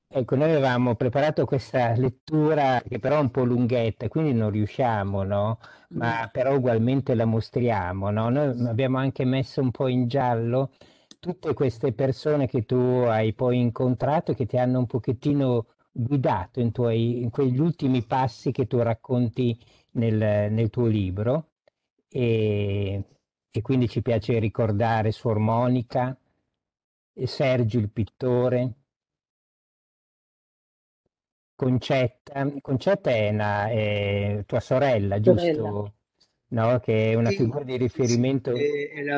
Ecco, noi avevamo preparato questa lettura che però è un po' lunghetta, quindi non riusciamo, no? Mm. Ma però ugualmente la mostriamo, no? Noi abbiamo anche messo un po' in giallo tutte queste persone che tu hai poi incontrato e che ti hanno un pochettino guidato in quegli ultimi passi che tu racconti nel tuo libro. E, e quindi ci piace ricordare Suor Monica, e Sergio il pittore. Concetta è tua sorella, Sorella. giusto? No? Che è una Sì, figura di sì, sì, riferimento,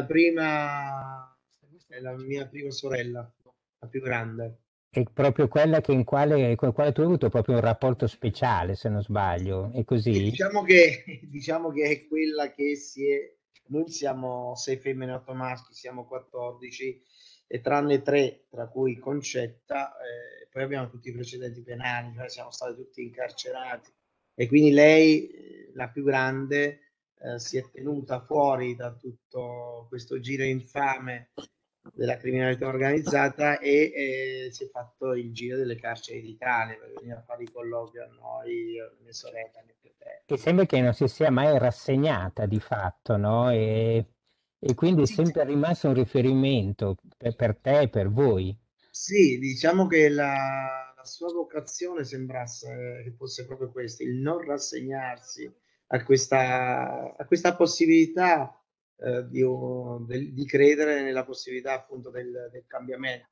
è la mia prima sorella, la più grande. è proprio quella con la quale tu hai avuto proprio un rapporto speciale, se non sbaglio. È E così? diciamo che è quella che si è. Noi siamo 6 femmine e 8 maschi, siamo 14, e tranne 3, tra cui Concetta, poi abbiamo tutti i precedenti penali, cioè siamo stati tutti incarcerati. E quindi lei, la più grande, si è tenuta fuori da tutto questo giro infame della criminalità organizzata e si è fatto il giro delle carceri d'Italia per venire a fare i colloqui a noi, io, le mie sorelle, le mie fratelli. Che sembra che non si sia mai rassegnata di fatto, no? E quindi è Sì, sempre rimasto un riferimento per te e per voi. sì, diciamo che la sua vocazione sembrasse che fosse proprio questo, il non rassegnarsi a questa possibilità di credere nella possibilità appunto del cambiamento.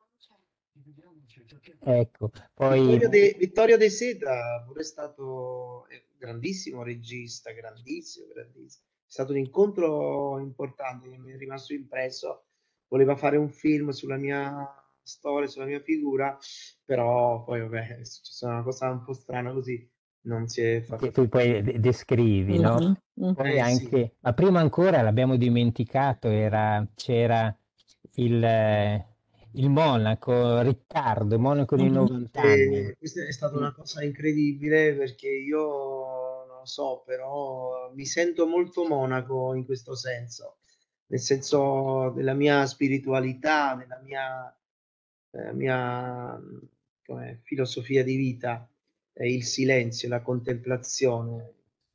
Ecco, poi Vittorio De Seta pure è stato grandissimo regista, grandissimo, grandissimo. È stato un incontro importante che mi è rimasto impresso. Voleva fare un film sulla mia storia, sulla mia figura, però poi vabbè, è successa una cosa un po' strana così, non si è che fatto tu più. poi descrivi, no? Mhm. Poi Sì. anche, ma prima ancora l'abbiamo dimenticato, c'era il monaco Riccardo, monaco di Mhm. 90 anni. E questa è stata Mm. una cosa incredibile perché io non lo so, però mi sento molto monaco in questo senso, nel senso della mia spiritualità, della mia come filosofia di vita, il silenzio, la contemplazione.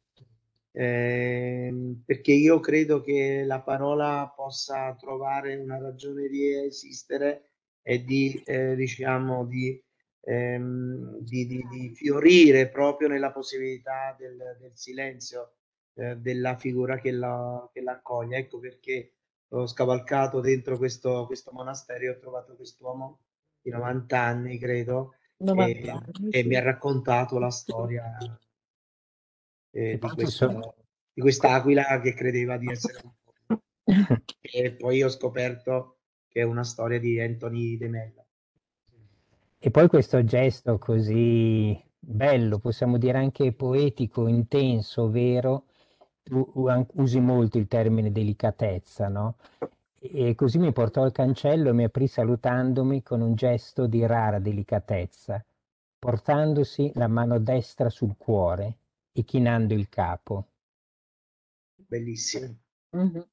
Perché io credo che la parola possa trovare una ragione di esistere e diciamo, di fiorire proprio nella possibilità del silenzio, della figura che la accoglie. Ecco perché ho scavalcato dentro questo monastero e ho trovato quest'uomo di 90 anni, credo, 90 e, anni, e mi sì. ha raccontato la storia E di poi ci sono... di quest'aquila che credeva di essere un pollo. E poi ho scoperto che è una storia di Anthony De Mella. E poi questo gesto così bello, possiamo dire anche poetico, intenso, vero, usi molto il termine delicatezza, no? E così mi portò al cancello e mi aprì salutandomi con un gesto di rara delicatezza, portandosi la mano destra sul cuore e chinando il capo. Bellissimo. Mhm.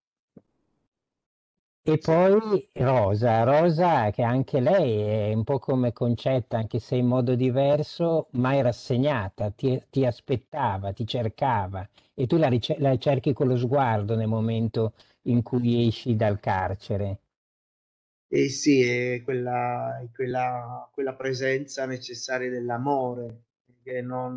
E Sì. poi Rosa che anche lei è un po' come Concetta, anche se in modo diverso, mai rassegnata, ti aspettava, ti cercava e tu la cerchi con lo sguardo nel momento in cui esci dal carcere. E sì, è quella presenza necessaria dell'amore, che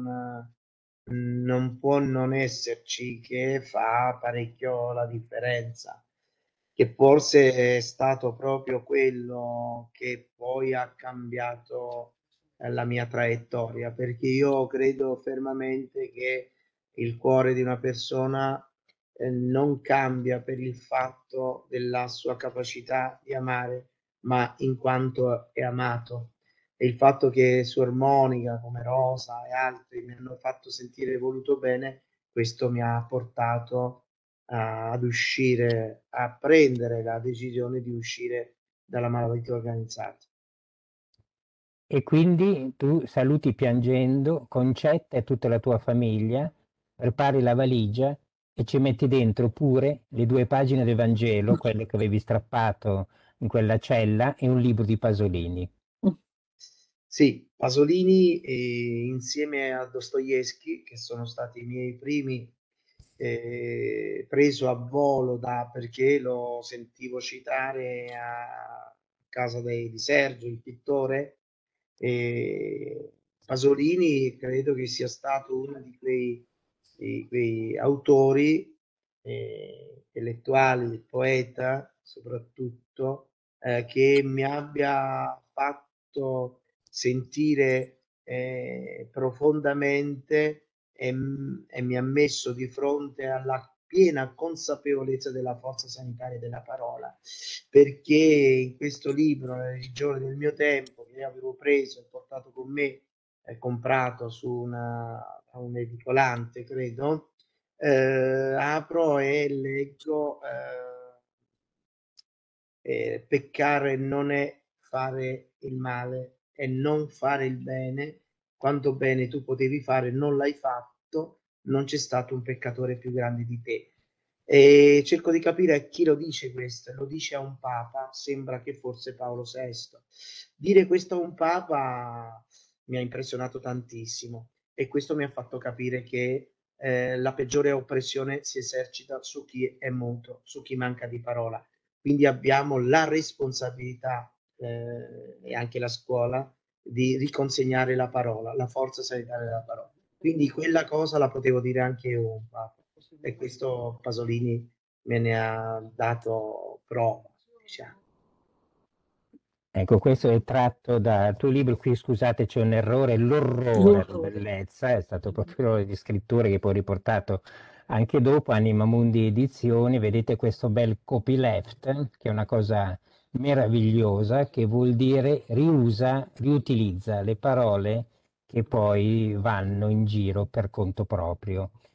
non può non esserci, che fa parecchio la differenza, che forse è stato proprio quello che poi ha cambiato la mia traiettoria, perché io credo fermamente che il cuore di una persona non cambia per il fatto della sua capacità di amare, ma in quanto è amato. E il fatto che Suor Monica, come Rosa e altri mi hanno fatto sentire voluto bene, questo mi ha portato ad uscire, a prendere la decisione di uscire dalla malavita organizzata. E quindi tu saluti piangendo Concetta e tutta la tua famiglia, prepari la valigia e ci metti dentro pure le 2 pagine del Vangelo, quelle che avevi strappato in quella cella, e un libro di Pasolini. Sì, Pasolini, insieme a Dostoevskij, che sono stati i miei primi, preso a volo perché lo sentivo citare a casa di Sergio, il pittore. Pasolini credo che sia stato uno di quei autori, intellettuali, poeta soprattutto, che mi abbia fatto sentire profondamente e mi ha messo di fronte alla piena consapevolezza della forza sanitaria della parola, perché in questo libro, Le religioni del mio tempo, che io avevo preso e portato con me, comprato a un edicolante, credo, apro e leggo, peccare non è fare il male e non fare il bene, quanto bene tu potevi fare non l'hai fatto, non c'è stato un peccatore più grande di te. E cerco di capire a chi lo dice questo, lo dice a un papa, sembra che forse Paolo VI. Dire questo a un papa mi ha impressionato tantissimo e questo mi ha fatto capire che la peggiore oppressione si esercita su chi è muto, su chi manca di parola. Quindi abbiamo la responsabilità, e anche la scuola, di riconsegnare la parola, la forza sanitaria della parola. Quindi quella cosa la potevo dire anche io, Papa, e questo Pasolini me ne ha dato prova, diciamo. Ecco, questo è tratto dal tuo libro, qui scusate c'è un errore, L'orrore, la L'orrore. bellezza, è stato proprio l'errore di scrittura che poi ho riportato anche dopo, Anima Mundi Edizioni, vedete questo bel copyleft, che è una cosa meravigliosa, che vuol dire riutilizza le parole che poi vanno in giro per conto proprio.